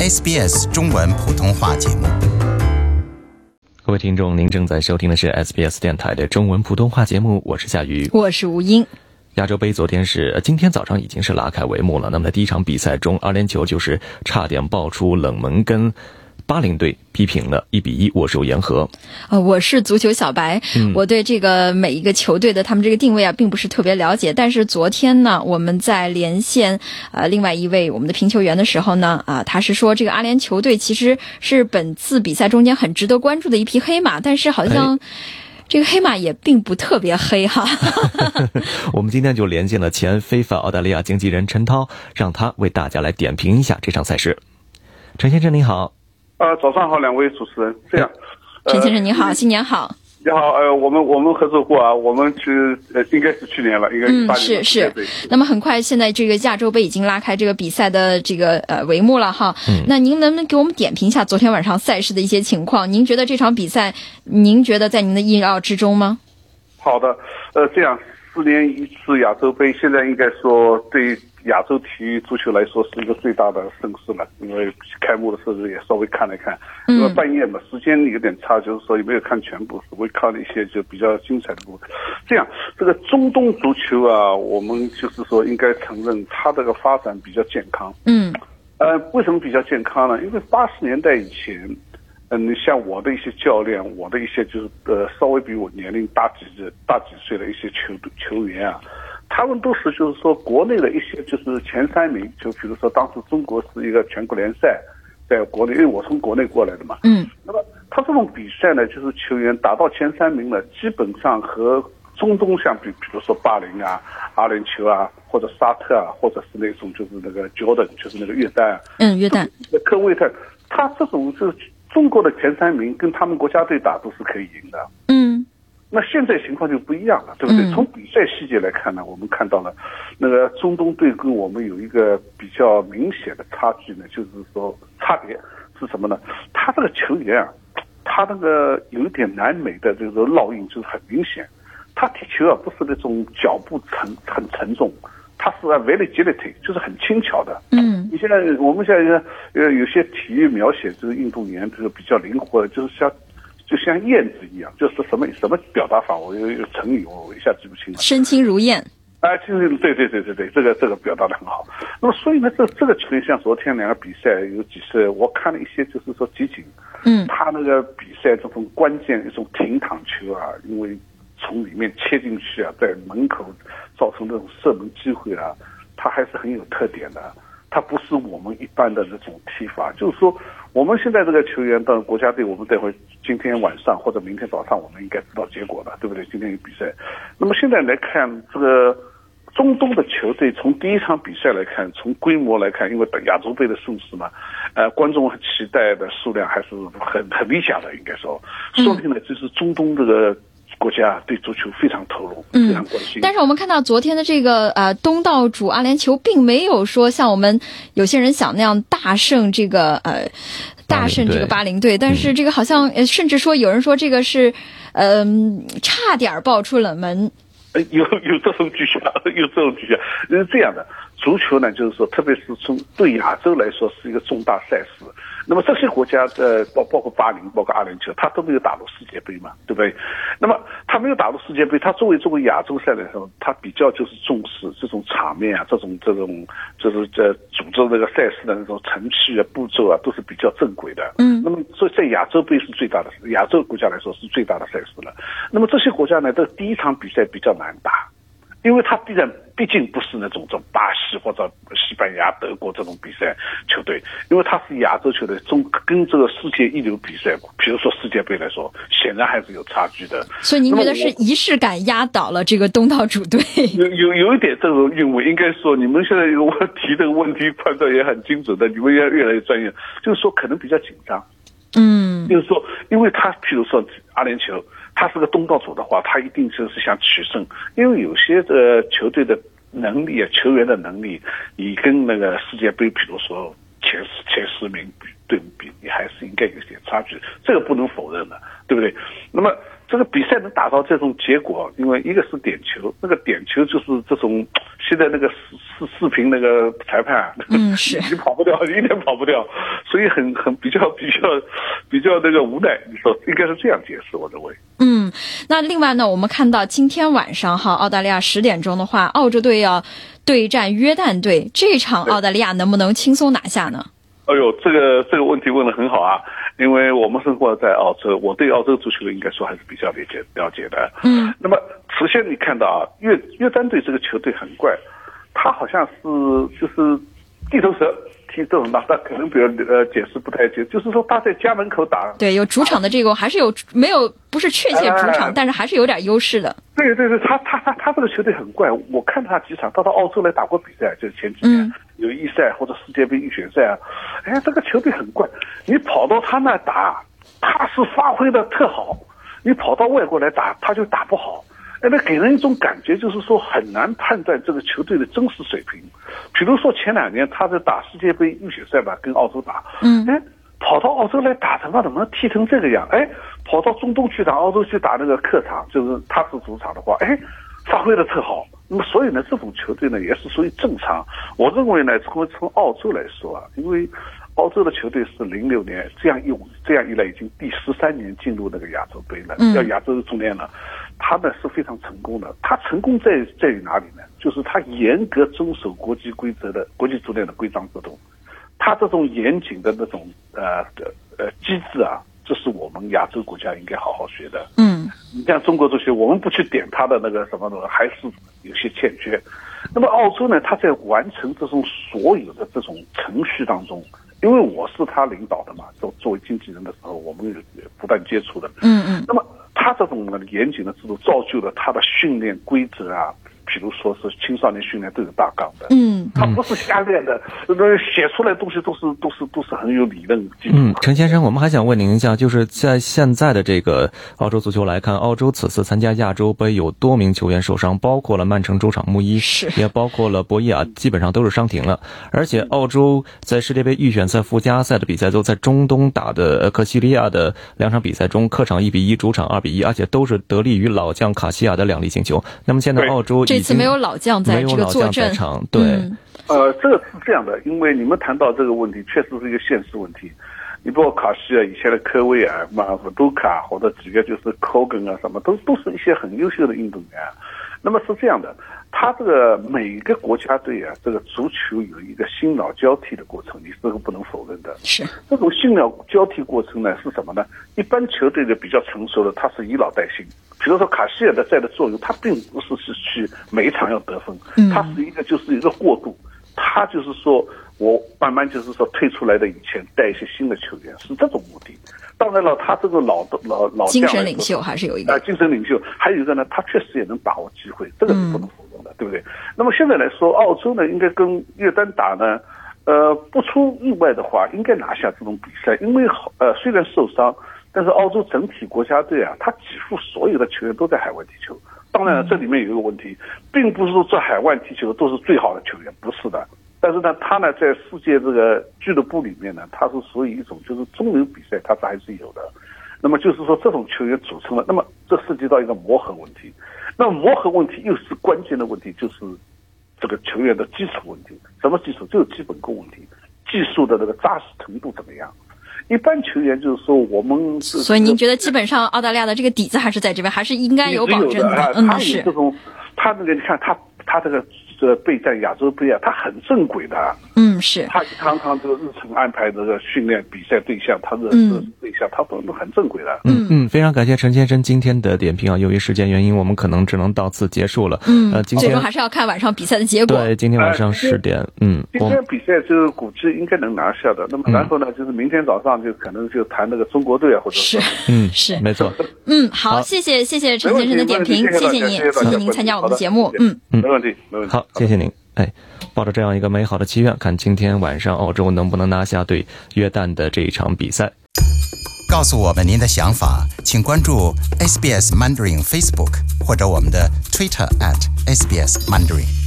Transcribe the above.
SBS 中文普通话节目。 各位听众，您正在收听的是 SBS 电台的中文普通话节目，我是夏雨， 我是吴英。 亚洲杯今天早上已经是拉开帷幕了。那么在第一场比赛中，阿联酋就是差点爆出冷门，跟巴林队批评了1-1握手言和。 我是足球小白，我对这个每一个球队的他们这个定位并不是特别了解。但是昨天呢，我们在连线另外一位我们的评球员的时候呢，他是说这个阿联酋队其实是本次比赛中间很值得关注的一匹黑马，但是好像这个黑马也并不特别黑哈。 我们今天就连线了前非法澳大利亚经纪人陈涛，让他为大家来点评一下这场赛事。陈先生您好。 早上好，两位主持人。这样， 陈先生您好，新年好。 你好，我们合作过啊，我们应该是去年了，应该18年。 是。那么很快，现在这个亚洲杯已经拉开这个比赛的这个帷幕了哈。那您能不能给我们点评一下昨天晚上赛事的一些情况？您觉得这场比赛，您觉得在您的意料之中吗？ 好的，这样4年一次亚洲杯，现在应该说对亚洲体育足球来说是一个最大的盛事了，因为开幕的时候也稍微看了看，因为半夜嘛，时间有点差，就是说也没有看全部，只会看了一些就比较精彩的部分。这样，这个中东足球啊，我们就是说应该承认它这个发展比较健康。为什么比较健康呢？因为80年代以前，像我的一些教练，我的一些就是稍微比我年龄大几岁的一些球员啊。他们都是就是说国内的一些就是前3名，就比如说当时中国是一个全国联赛，在国内，因为我从国内过来的嘛。那么他这种比赛呢，就是球员达到前3名呢，基本上和中东相比，比如说巴林啊、阿联酋啊，或者沙特啊，或者是那种就是那个 Jordan， 就是那个约旦。约旦。科威特，他这种就是中国的前3名跟他们国家队打都是可以赢的。那现在情况就不一样了，对不对？从比赛细节来看呢，我们看到了那个中东队跟我们有一个比较明显的差距呢，就是说差别是什么呢？他这个球员啊，他那个有一点南美的这个烙印就是很明显，他踢球啊不是那种脚步很沉重，他是agility， 就是很轻巧的。你现在我们现在有些体育描写这个运动员就是比较灵活的，就像燕子一样，就是什么表达法？我有成语，我一下记不清了。 身轻如燕。 对，这个表达得很好。那么所以呢，这个球员像昨天2个比赛有几次，我看了一些就是说集锦，他那个比赛这种关键一种停躺球啊，因为从里面切进去啊，在门口造成这种射门机会啊，他还是很有特点的。他不是我们一般的这种踢法，就是说我们现在这个球员到国家队，我们待会今天晚上或者明天早上我们应该知道结果了，对不对？今天有比赛。那么现在来看这个中东的球队，从第一场比赛来看，从规模来看，因为亚洲杯的盛事嘛，观众期待的数量还是很理想的，应该说明呢，就是中东这个国家对足球非常投入，非常关心。 但是我们看到昨天的这个东道主阿联酋并没有说像我们有些人想那样大胜这个巴林队，但是这个好像甚至说有人说这个是差点爆出冷门。 有这种迹象，是这样的。足球呢，就是说，特别是对亚洲来说是一个重大赛事。那么这些国家包括巴林，包括阿联酋，他都没有打入世界杯嘛，对不对？那么他没有打入世界杯，他作为亚洲赛来说，他比较就是重视这种场面啊，这种就是组织这个赛事的那种程序啊、步骤啊，都是比较正规的。那么所以在亚洲杯是最大的，亚洲国家来说是最大的赛事了。那么这些国家呢，这第一场比赛比较难打。因为他毕竟不是那种巴西或者西班牙、德国这种比赛球队，因为他是亚洲球队，跟这个世界一流比赛，比如说世界杯来说，显然还是有差距的。 所以您觉得是仪式感压倒了这个东道主队？ 有一点这种韵味，应该说你们现在我提这个问题判断也很精准的，你们也越来越专业，就是说可能比较紧张。就是说，因为他譬如说阿联酋。他是个东道主的话，他一定就是想取胜，因为有些球队的能力啊，球员的能力，你跟那个世界杯，比如说前10名对比，你还是应该有些差距，这个不能否认的，对不对？那么这个比赛能打到这种结果，因为一个是点球，那个点球就是这种现在那个视频那个裁判， 是你跑不掉，一点跑不掉，所以很比较那个无奈。你说应该是这样解释，我认为。 那另外呢，我们看到今天晚上澳大利亚10点钟的话，澳洲队要对战约旦队，这场澳大利亚能不能轻松拿下呢？ 哎呦，这个问题问得很好啊！因为我们生活在澳洲，我对澳洲足球应该说还是比较了解的。那么首先你看到啊，约旦队这个球队很怪，他好像是就是地头蛇踢这种打，那可能比如解释不太清，就是说他在家门口打， 对，有主场的这个还是不是确切主场，但是还是有点优势的。 对，他这个球队很怪，我看他几场，他到澳洲来打过比赛，就是前几年有预赛或者世界杯预选赛啊，这个球队很怪，你跑到他那打，他是发挥的特好，你跑到外国来打，他就打不好。那给人一种感觉，就是说很难判断这个球队的真实水平。比如说前2年他在打世界杯预选赛吧，跟澳洲打，跑到澳洲来打，怎么能踢成这个样？跑到中东去打，澳洲去打那个客场，就是他是主场的话，发挥的特好。那么所以呢，这种球队呢也是属于正常。我认为呢，从澳洲来说啊，因为澳洲的球队是06年这样一来已经第13年进入那个亚洲杯了，叫亚洲足联了。他呢是非常成功的，他成功在于哪里呢？就是他严格遵守国际足联的规章制度，他这种严谨的那种机制啊，这是我们亚洲国家应该好好学的。你像中国足球，我们不去点他的那个什么的，还是有些欠缺。那么澳洲呢，他在完成这种所有的这种程序当中，因为我是他领导的嘛，作为经纪人的时候，我们也不断接触的。那么他这种严谨的制度造就了他的训练规则啊，比如说是青少年训练都有大纲的。他不是瞎练的，写出来的东西都是很有理论基础。 陈先生，我们还想问您一下，就是在现在的这个澳洲足球来看，澳洲此次参加亚洲杯有多名球员受伤，包括了曼城中场穆伊，也包括了博伊亚，基本上都是伤停了。而且澳洲在世界杯预选赛附加赛的比赛中，在中东打的克西利亚的2场比赛中，客场1-1，主场2-1，而且都是得力于老将卡西亚的2粒进球。那么现在澳洲这次没有老将在这个坐镇， 对。 这个是这样的，因为你们谈到这个问题，确实是一个现实问题。你包括卡西尔以前的科威尔、伍杜卡或者几个就是科根啊，什么都是一些很优秀的运动员。那么是这样的，他这个每个国家队啊，这个足球有一个新老交替的过程，你这个不能否认的。 是这种新老交替过程呢，是什么呢？一般球队的比较成熟的，他是以老带新。比如说卡西尔的在的作用，他并不是去每一场要得分，他是就是一个过渡。他就是说我慢慢就是说退出来的以前带一些新的球员，是这种目的。当然了，他这个老精神领袖还是有一个精神领袖，还有一个呢，他确实也能把握机会，这个是不能否认的，对不对？那么现在来说，澳洲呢应该跟约旦打呢，不出意外的话，应该拿下这种比赛，因为虽然受伤，但是澳洲整体国家队啊，他几乎所有的球员都在海外踢球。当然了，这里面有一个问题，并不是说在海外踢球都是最好的球员，不是的。但是呢，他呢在世界这个俱乐部里面呢，他是属于一种就是中流比赛，他是还是有的。那么就是说这种球员组成了，那么这涉及到一个磨合问题。那么磨合问题又是关键的问题，就是这个球员的基础问题。什么基础？就是基本功问题，技术的这个扎实程度怎么样？一般球员就是说我们， 所以您觉得基本上澳大利亚的这个底子还是在这边，还是应该有保证的。 他有这种，他这个你看他这个备战亚洲杯啊，他很正轨的。 是。 他常常这个日程安排这个训练比赛对象，他的对象，他都很正轨的。 非常感谢陈先生今天的点评啊。由于时间原因，我们可能只能到此结束了。 最终还是要看晚上比赛的结果。 对，今天晚上10点。 今天比赛就是估计应该能拿下的。那么然后呢，就是明天早上就可能就谈那个中国队啊，或者是没错。 好，谢谢陈先生的点评，谢谢您，谢谢您参加我们的节目。 没问题。 好，谢谢您。抱着这样一个美好的期愿，看今天晚上澳洲能不能拿下对约旦的这一场比赛。 告诉我们您的想法，请关注 SBS Mandarin Facebook 或者我们的 Twitter @SBS Mandarin。